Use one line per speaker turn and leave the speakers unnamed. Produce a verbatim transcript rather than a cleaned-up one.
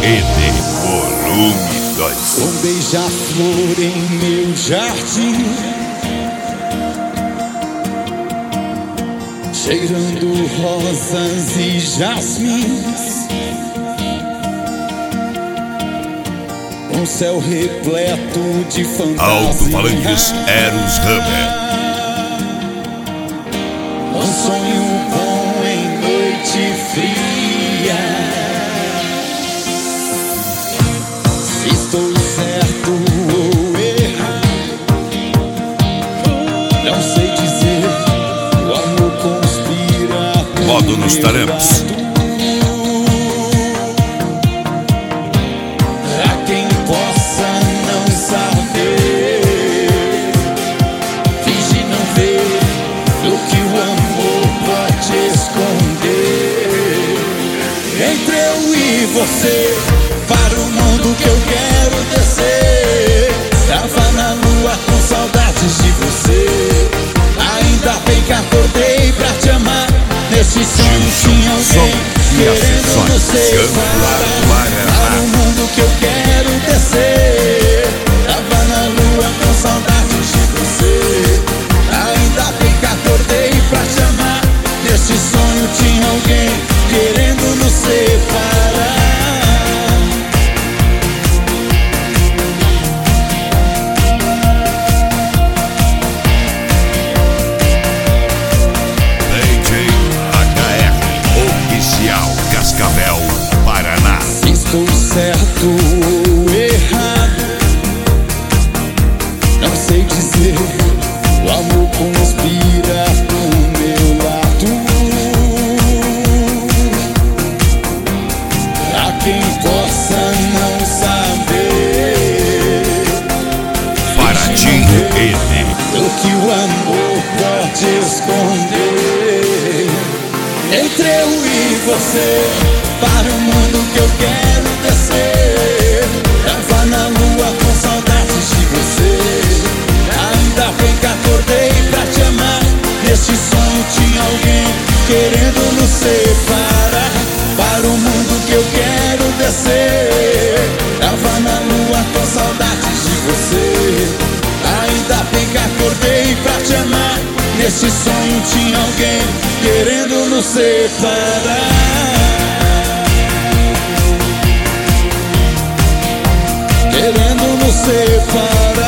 N, volume dois.
Um beija-flor em meu jardim, cheirando rosas e jasmins, um céu repleto de fantasia.
Alto-falantes Eros Hammer.
Um sonho bom em noite fria. Se estou certo ou errado, não sei dizer. O amor conspira.
Modo nos tarampos.
A quem possa não saber, finge não ver o que o amor pode esconder. Entre eu e você, para o mundo que eu quero descer. Tava na lua com saudades de você. Ainda bem que acordei pra te amar. Nesse sonho tinha alguém querendo nos separar. Para o mundo que eu quero descer. Tava na lua com saudades de você. Ainda bem que acordei pra te amar. Nesse sonho tinha alguém querendo nos separar.
D J H R Oficial Cascavel, Paraná.
Se estou certo ou errado, não sei dizer. O amor conspira do meu lado. A quem possa não saber,
Paraty N.
o que o amor pode esconder. Entre eu e você, para o mundo que eu quero descer. Tava na lua com saudades de você. Ainda bem que acordei pra te amar. Neste sonho tinha alguém querendo nos separar. Para o mundo que eu quero descer. Tava na lua com saudades de você. Ainda bem que acordei pra te amar. Neste sonho tinha alguém querendo nos separar. Querendo nos separar.